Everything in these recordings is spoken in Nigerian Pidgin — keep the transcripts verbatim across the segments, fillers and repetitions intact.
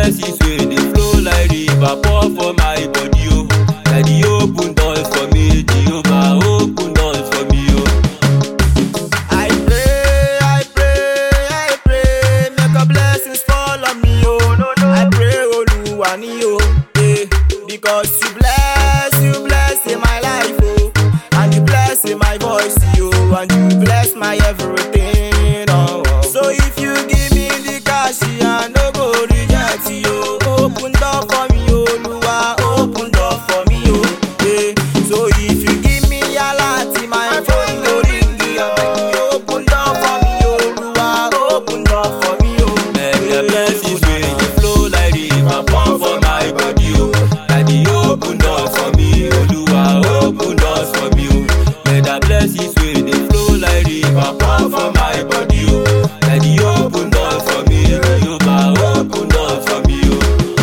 blessings wey dey flow like river pour for my body o. Daddy open doors for me, Jehovah open doors for me o. I pray, I pray, I pray, make your blessings fall on me o. I pray Oluwa ni o, eh, because you bless, you bless in my life o, and you bless in my voice o, and you bless my everything oh. So if you give me the cash, I no go reject you. Open door for me, Oluwa, open door for me, oh. Yeah. So if you give me a lot, my phone go ring. I beg you, open door for me, Oluwa, open door for me, oh. Make the blessings wey dey flow like river pour for my body o. Daddy open doors for me, Oluwa open doors for me o. Make the blessings wey dey flow like river pour for my body o. Daddy open doors for me, Jehovah open doors for me o.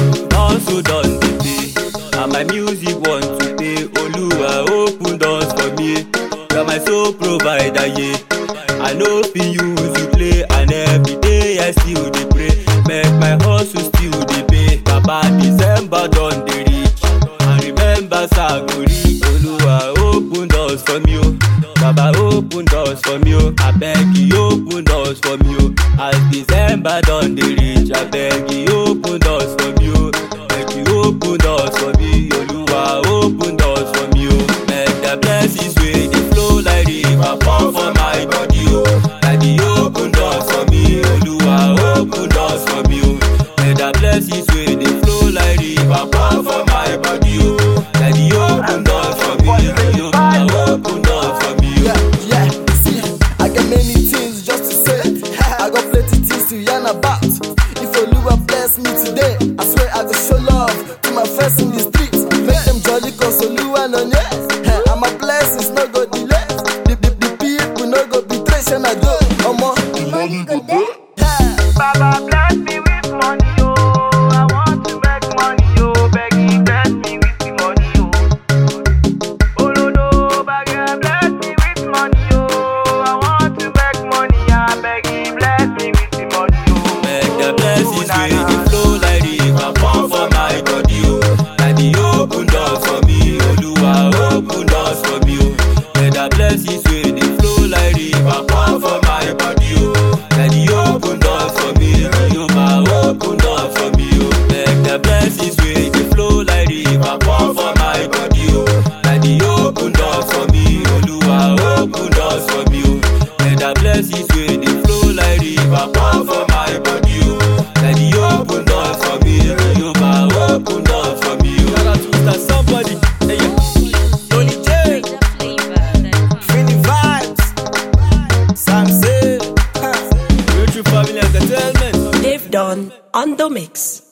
Also done the pay, and my music want to pay. Oluwa open doors for me. You are my sole provider, yeah. I know fit use you play, and every day I still dey pray. Make my hustle still dey pay. Baba December don dey reach, and remember Sagori. Oluwa open doors for me, oh. Baba open doors for me, oh. I beg you open doors for me, oh. As December don dey reach, I beg you open doors for me, oh. Make you open doors for me, Oluwa open doors for me, oh. Make the blessings wey dey flow like river pour for my body, oh. Daddy open doors for me, Oluwa open doors for me, oh. Make the blessings wey dey flow like river pour for my body, oh. Daddy open doors for me, Oluwa open doors for me, oh. Yeah, yeah, see, I got many things just to say. I got plenty things to yarn about. If Oluwa bless me today, I swear I go show love to my friends in the streets. Make them jolly cause Oluwa no yeah. And my blessings no go delay. The, the, the people no go betray, shall I go? Omo, The money go there. Baba bless me with money, oh. I want to make money, oh. Beg you bless me with the money, oh. Oh no no, beg you bless me with money, oh. I want to make money, I beg you bless me with the money, oh. Make the blessings wey dey flow like river pour for my body, oh. Daddy open doors for me, Oluwa open doors for me, oh. Make the blessings wey dey flow like river pour for my body, oh. Daddy open doors for me, Jehovah open doors for me, oh. Make the blessings wey dey flow like river pour for my body, oh. Daddy open doors for me, Oluwa open doors for me, oh. Make the blessings wey dey flow like river pour for my body, oh. Daddy open doors for me, Jehovah open doors for me, oh. Shout out to Mister Somebody, hey yeah. Tony J, Finny Vibes, Sam Say, True Family Entertainment. They've done on the mix.